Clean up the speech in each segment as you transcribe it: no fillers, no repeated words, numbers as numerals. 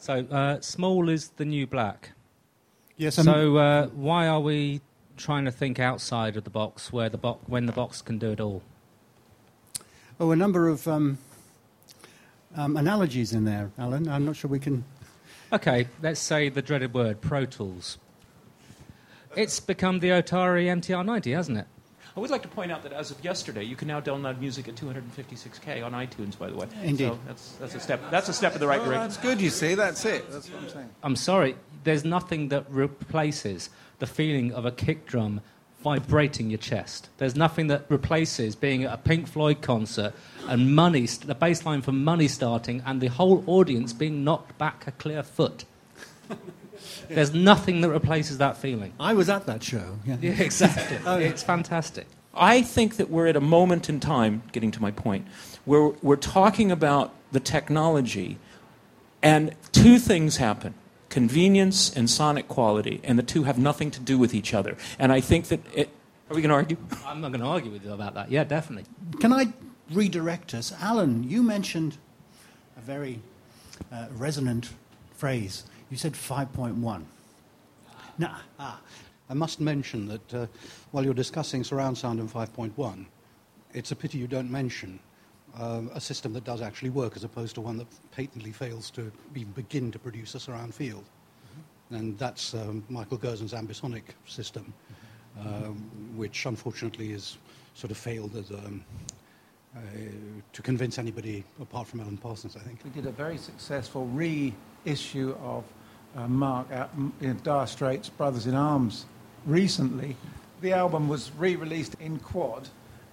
So, small is the new black. Yes. So, why are we trying to think outside of the box when the box can do it all? Oh, a number of analogies in there, Alan. I'm not sure we can... Okay, let's say the dreaded word, Pro Tools. It's become the Atari MTR-90, hasn't it? I would like to point out that as of yesterday, you can now download music at 256K on iTunes, by the way. Indeed. So that's a step. That's a step in the right direction. That's good, you see. That's it. That's what I'm saying. I'm sorry, there's nothing that replaces the feeling of a kick drum vibrating your chest. There's nothing that replaces being at a Pink Floyd concert and the bass line for Money starting and the whole audience being knocked back a clear foot. There's nothing that replaces that feeling. I was at that show. Yeah, exactly. It's fantastic. I think that we're at a moment in time, getting to my point, where we're talking about the technology, and two things happen: convenience and sonic quality, and the two have nothing to do with each other. And I think that Are we going to argue? I'm not going to argue with you about that. Yeah, definitely. Can I redirect us? Alan, you mentioned a very resonant phrase. You said 5.1. Now, I must mention that while you're discussing surround sound and 5.1, it's a pity you don't mention a system that does actually work as opposed to one that patently fails to even begin to produce a surround field. Mm-hmm. And that's Michael Gersen's ambisonic system, which unfortunately is sort of failed as to convince anybody apart from Alan Parsons, I think. We did a very successful reissue of Mark Dire Straits' Brothers in Arms recently. The album was re-released in quad,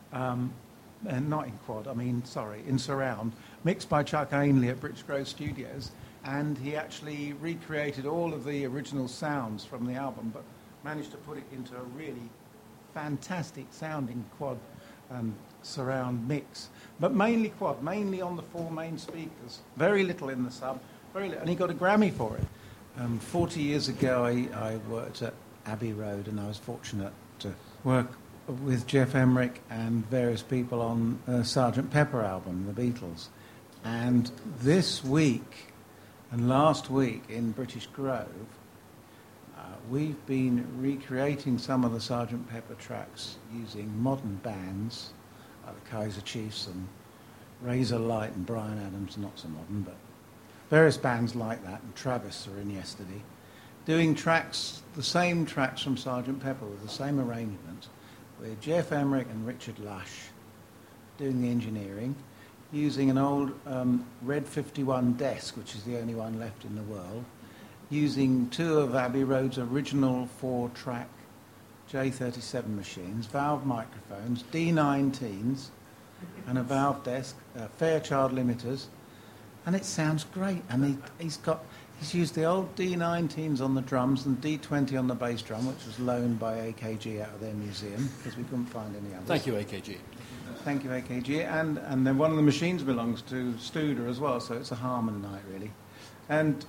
in surround, mixed by Chuck Ainley at British Grove Studios, and he actually recreated all of the original sounds from the album, but managed to put it into a really fantastic sounding quad surround mix. But mainly quad, mainly on the four main speakers, very little in the sub, and he got a Grammy for it. 40 years ago, I worked at Abbey Road, and I was fortunate to work with Geoff Emerick and various people on Sgt. Pepper album, The Beatles. And this week and last week in British Grove, we've been recreating some of the Sgt. Pepper tracks using modern bands, like the Kaiser Chiefs and Razor Light and Bryan Adams, not so modern, but various bands like that, and Travis are in yesterday, doing tracks, the same tracks from Sgt. Pepper with the same arrangement, with Geoff Emerick and Richard Lush doing the engineering, using an old Red 51 desk, which is the only one left in the world, using two of Abbey Road's original 4-track J37 machines, valve microphones, D19s, and a valve desk, Fairchild limiters, and it sounds great. And he's used the old D19s on the drums and D20 on the bass drum, which was loaned by AKG out of their museum because we couldn't find any others. Thank you, AKG. Thank you, AKG. And then one of the machines belongs to Studer as well, so it's a Harman night really. And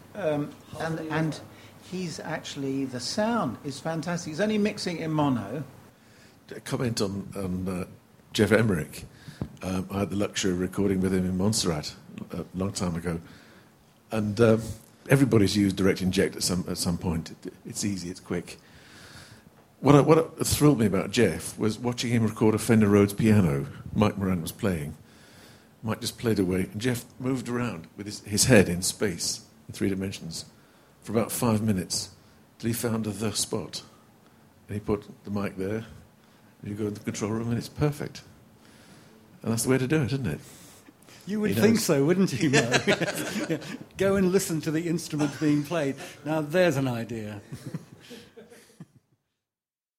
he's actually, the sound is fantastic. He's only mixing in mono. A comment on Geoff Emerick. I had the luxury of recording with him in Montserrat a long time ago, and everybody's used direct inject at some point. It's easy, it's quick. What thrilled me about Geoff was watching him record a Fender Rhodes piano. Mike Moran was playing. Mike just played away, and Geoff moved around with his head in space, in 3 dimensions, for about 5 minutes, till he found the spot. And he put the mic there, and you go in the control room, and it's perfect. And that's the way to do it, isn't it? You would think so, wouldn't you, Mo? Yeah. Go and listen to the instrument being played. Now, there's an idea.